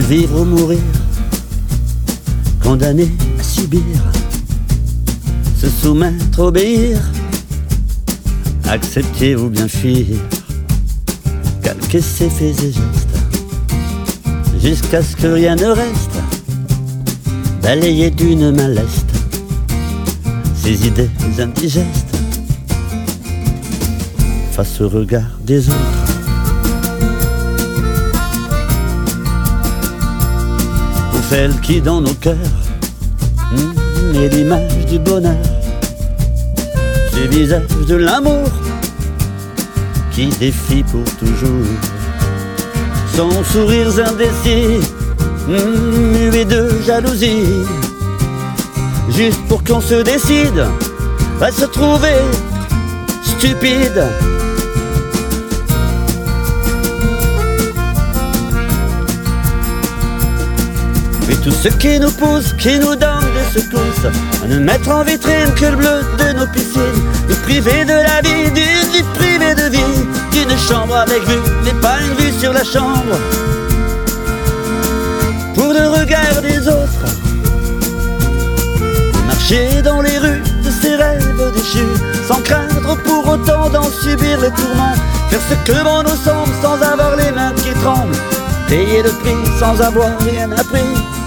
vivre ou mourir, condamné à subir, se soumettre, obéir, accepter ou bien fuir, calquer ses faits et gestes, jusqu'à ce que rien ne reste, balayer d'une main leste ses idées indigestes, face au regard des autres. Pour celle qui dans nos cœurs est l'image du bonheur, ce visage de l'amour qui défie pour toujours, son sourire indécis, muet de jalousie, juste pour qu'on se décide à se trouver stupide. Mais tout ce qui nous pousse, qui nous donne des secousses, à ne mettre en vitrine que le bleu de nos piscines, nous priver de la vie, d'une vie privée de vie, d'une chambre avec vue, mais pas une vue sur la chambre, pour le regard des autres. Marcher dans les rues de ces rêves déchus, sans craindre pour autant d'en subir les tourments, faire ce que bon nous semble sans avoir les mains qui tremblent, payer le prix sans avoir rien appris.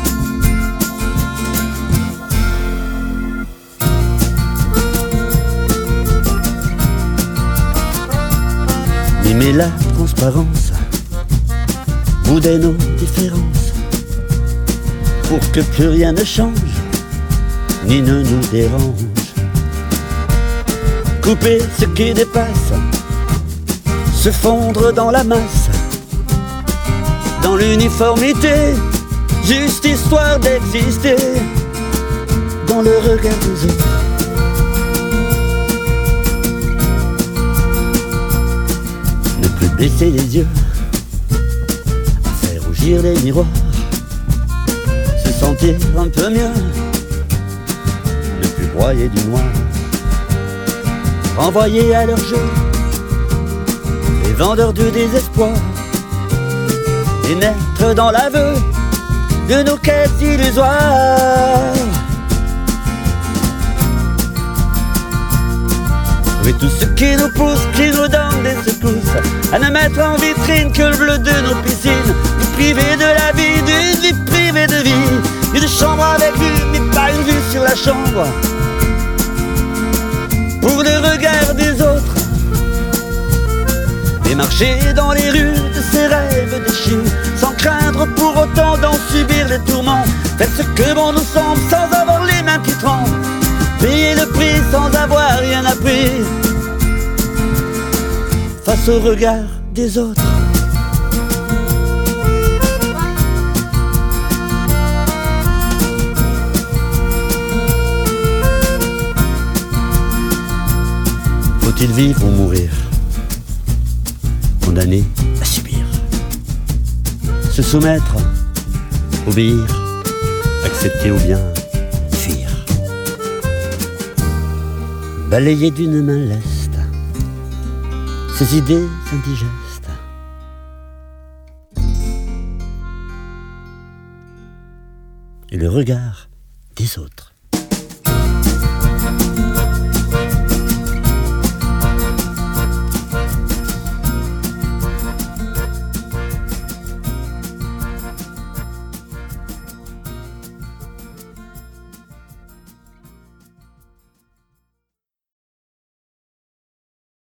Mimer la transparence, bouder nos différences, pour que plus rien ne change, ni ne nous dérange. Couper ce qui dépasse, se fondre dans la masse, dans l'uniformité, juste histoire d'exister, dans le regard des autres. Ne plus baisser les yeux, faire rougir les miroirs, se sentir un peu mieux, ne plus broyer du noir, renvoyer à leur jeu les vendeurs du désespoir, et naître dans l'aveu de nos quêtes illusoires. Oui, tout ce qui nous pousse, qui nous donne des secousses, à ne mettre en vitrine que le bleu de nos piscines, nous priver de la vie, d'une vie privée de vie, une chambre avec vue, mais pas une vue sur la chambre, pour le regard des autres. Et marcher dans les rues de ces rêves déchus, sans craindre pour autant d'en subir les tourments, faire ce que bon nous semble sans avoir les mains qui tremblent, payer le prix sans avoir rien appris, face au regard des autres. Faut-il vivre ou mourir, condamné à subir, se soumettre, obéir, accepter ou bien fuir, balayer d'une main leste ses idées indigestes, et le regard des autres.